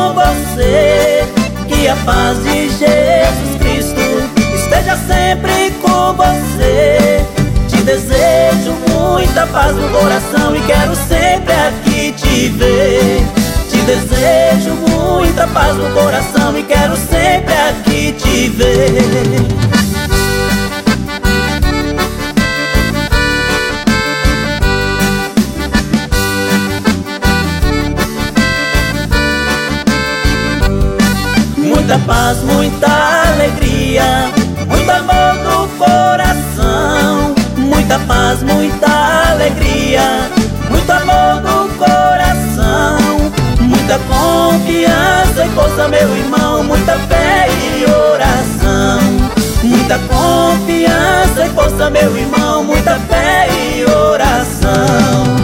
com você. Que a paz de Jesus Cristo esteja sempre com você. Te desejo muita paz no coração e quero sempre aqui te ver. Te desejo muita paz no coração e quero sempre aqui te ver. Muita paz, muita alegria, muito amor no coração. Muita paz, muita alegria, muito amor no coração. Muita confiança e força, meu irmão, muita fé e oração. Muita confiança e força, meu irmão, muita fé e oração.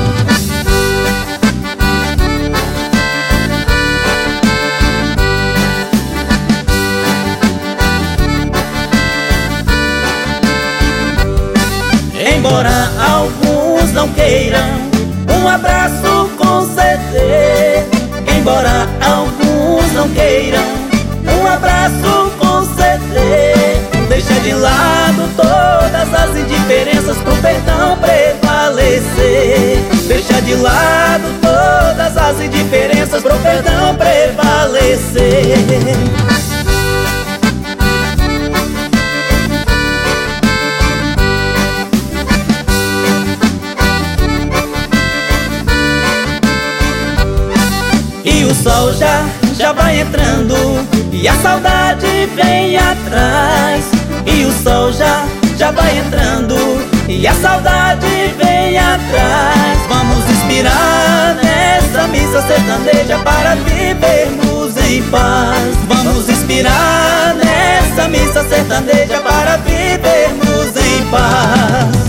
Embora alguns não queiram um abraço conceder, embora alguns não queiram um abraço conceder, deixa de lado todas as indiferenças pro perdão prevalecer. Deixa de lado todas as indiferenças pro perdão prevalecer. E o sol já vai entrando e a saudade vem atrás. E o sol já vai entrando e a saudade vem atrás. Vamos inspirar nessa missa sertaneja para vivermos em paz. Vamos inspirar nessa missa sertaneja para vivermos em paz.